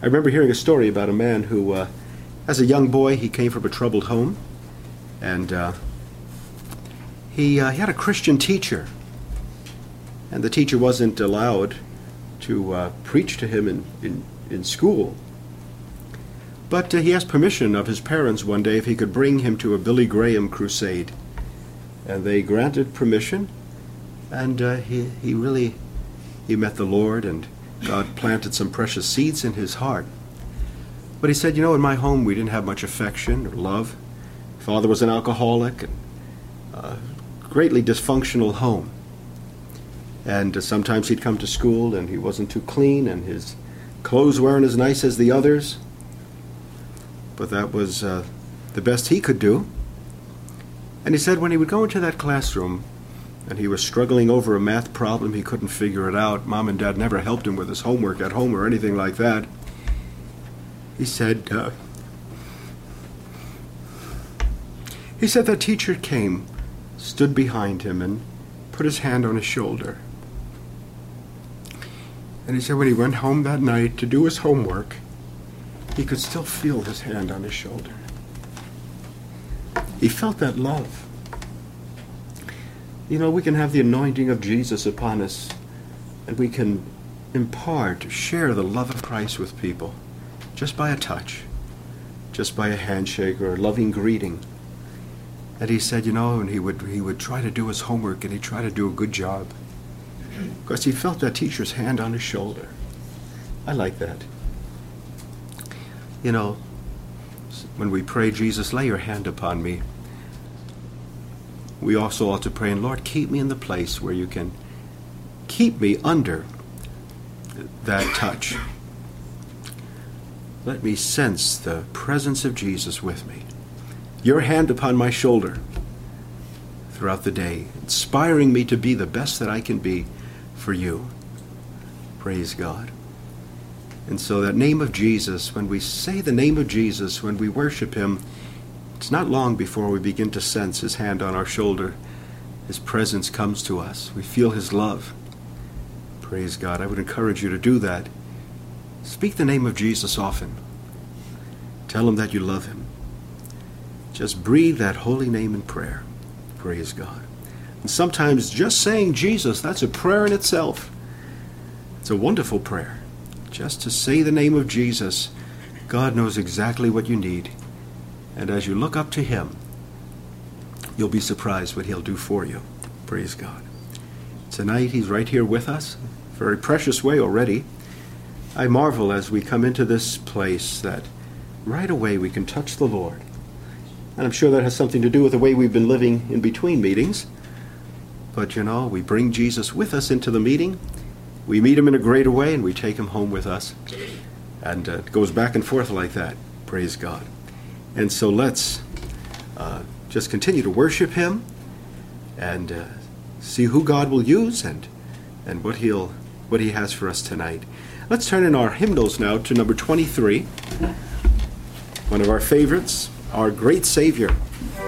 I remember hearing a story about a man who, as a young boy, he came from a troubled home, and he had a Christian teacher, and the teacher wasn't allowed to preach to him in school. But he asked permission of his parents one day if he could bring him to a Billy Graham crusade. And they granted permission, and he met the Lord, and God planted some precious seeds in his heart. But he said, in my home we didn't have much affection or love. Father was an alcoholic, and a greatly dysfunctional home. And sometimes he'd come to school and he wasn't too clean, and his clothes weren't as nice as the others. But that was the best he could do. And he said when he would go into that classroom and he was struggling over a math problem, he couldn't figure it out. Mom and Dad never helped him with his homework at home or anything like that. He said that teacher came, stood behind him, and put his hand on his shoulder. And he said when he went home that night to do his homework, he could still feel his hand on his shoulder. He felt that love. We can have the anointing of Jesus upon us, and we can impart, share the love of Christ with people just by a touch, just by a handshake or a loving greeting. And he said, and he would try to do his homework, and he'd try to do a good job because he felt that teacher's hand on his shoulder. I like that. When we pray, Jesus, lay your hand upon me, we also ought to pray, and Lord, keep me in the place where you can keep me under that touch. Let me sense the presence of Jesus with me. Your hand upon my shoulder throughout the day, inspiring me to be the best that I can be for you. Praise God. And so that name of Jesus, when we say the name of Jesus, when we worship him, it's not long before we begin to sense his hand on our shoulder. His presence comes to us. We feel his love. Praise God. I would encourage you to do that. Speak the name of Jesus often. Tell him that you love him. Just breathe that holy name in prayer. Praise God. And sometimes just saying Jesus, that's a prayer in itself. It's a wonderful prayer. Just to say the name of Jesus, God knows exactly what you need. And as you look up to him, you'll be surprised what he'll do for you. Praise God. Tonight, he's right here with us, a very precious way already. I marvel as we come into this place that right away we can touch the Lord. And I'm sure that has something to do with the way we've been living in between meetings. But we bring Jesus with us into the meeting. We meet him in a greater way, and we take him home with us. And it goes back and forth like that. Praise God. And so let's just continue to worship him and see who God will use and what he has for us tonight. Let's turn in our hymnals now to number 23, one of our favorites, Our Great Savior.